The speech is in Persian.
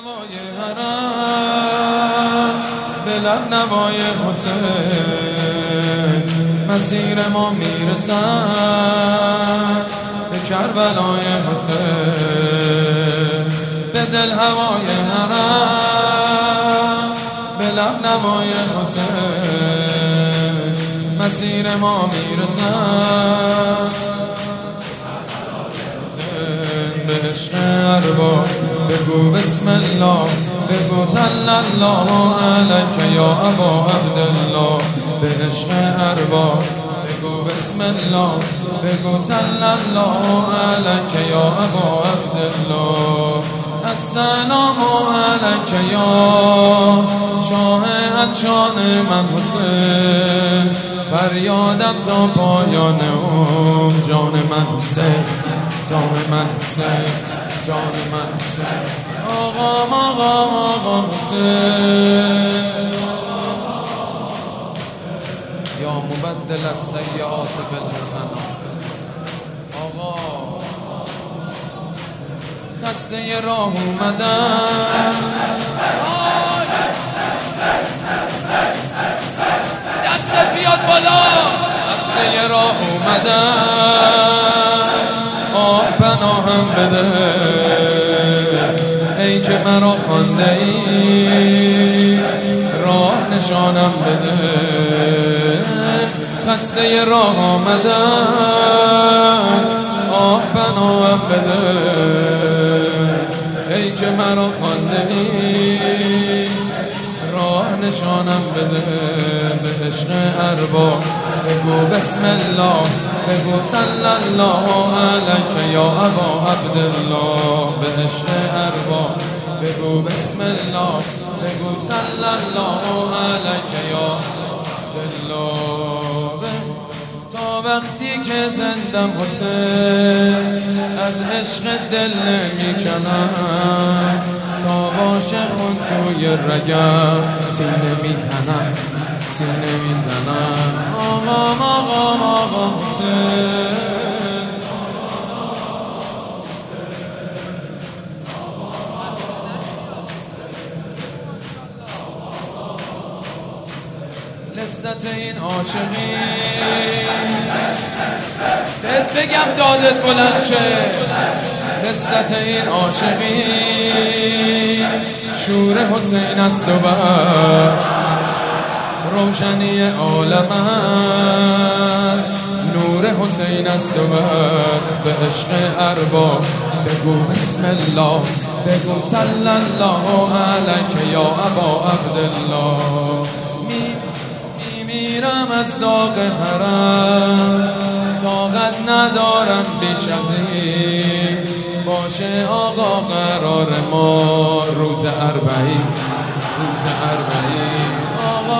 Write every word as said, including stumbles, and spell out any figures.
نوای حرم به لب نوای حسین مسیر ما میرسد به کربلای حسین به دل هوای حرم به لب نوای حسین مسیر ما میرسد به عشق ارباب بگو بسم الله بگو صلی الله علیک یا ابا عبدالله به عشق ارباب بگو بسم الله بگو صلی الله علیک یا ابا عبدالله السلام علیک یا شاه عطشان من حسین فریادم تا پایان عمر جان من حسین جان من حسین جان من حسین آقا آقا آقا حسین یا مبدل السیئات بالحسنات آقا خسته راه اومدم دستت بیاد بالا خسته راه اومدم آه پناهم بده ای که مرا خوانده ای راه نشانم بده خسته راه آمدم آه پناهم بده ای که مرا خوانده ای راه نشانم بده به عشق ارباب بگو بسم الله بگو صلی الله علیک یا ابا عبدالله به عشق ارباب بگو بسم الله بگو صلی الله علیک یا عبدالله تا وقتی که زندم حسین از عشق دل نمیکنم تا باشه خون توی رگم سینه میزنم سینه میزنم آقا آقا آقا حسین لذت این عاشقی بهت بگم دادت بلند شه لذت این عاشقی شور حسین است و بر روشنی عالم است نور حسین است و بس به عشق ارباب بگو بسم الله بگو صلی الله علیک یا ابا عبدالله میرم از داغ حرم طاقت ندارم بیش از این باشه آقا قرار ما روز اربعین روز اربعین آقا